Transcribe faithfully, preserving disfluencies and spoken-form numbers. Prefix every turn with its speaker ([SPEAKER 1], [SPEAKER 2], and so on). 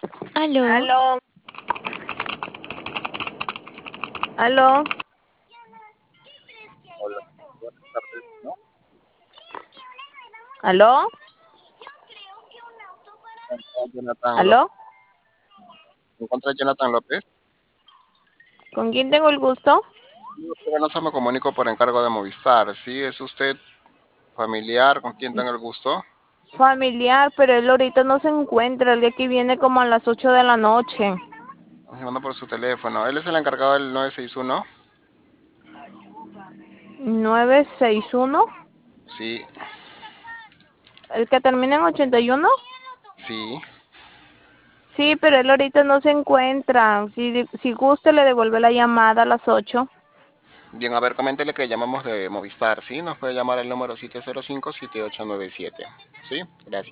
[SPEAKER 1] Aló,
[SPEAKER 2] Aló, aló,
[SPEAKER 3] Hola, buenas tardes, ¿no?
[SPEAKER 2] aló,
[SPEAKER 3] Jonathan López.
[SPEAKER 2] aló.
[SPEAKER 3] ¿Me encuentra Jonathan López?
[SPEAKER 2] ¿Con quién tengo el gusto?
[SPEAKER 3] Bueno, se me comunico por encargo de Movistar. ¿Sí? ¿Es usted familiar? ¿Con quién tengo el gusto?
[SPEAKER 2] Familiar, pero él ahorita no se encuentra. El día que viene como a las ocho de la noche.
[SPEAKER 3] Llamando por su teléfono. Él es el encargado del nueve seis uno.
[SPEAKER 2] Nueve seis uno.
[SPEAKER 3] Sí,
[SPEAKER 2] ¿El que termina en ochenta y uno?
[SPEAKER 3] sí.
[SPEAKER 2] Sí, pero él ahorita no se encuentra. Si, si gusta, le devuelve la llamada a las ocho.
[SPEAKER 3] Bien, a ver, coméntele que llamamos de Movistar. ¿Sí? Nos puede llamar al número siete cero cinco siete ocho nueve siete. ¿Sí? Gracias.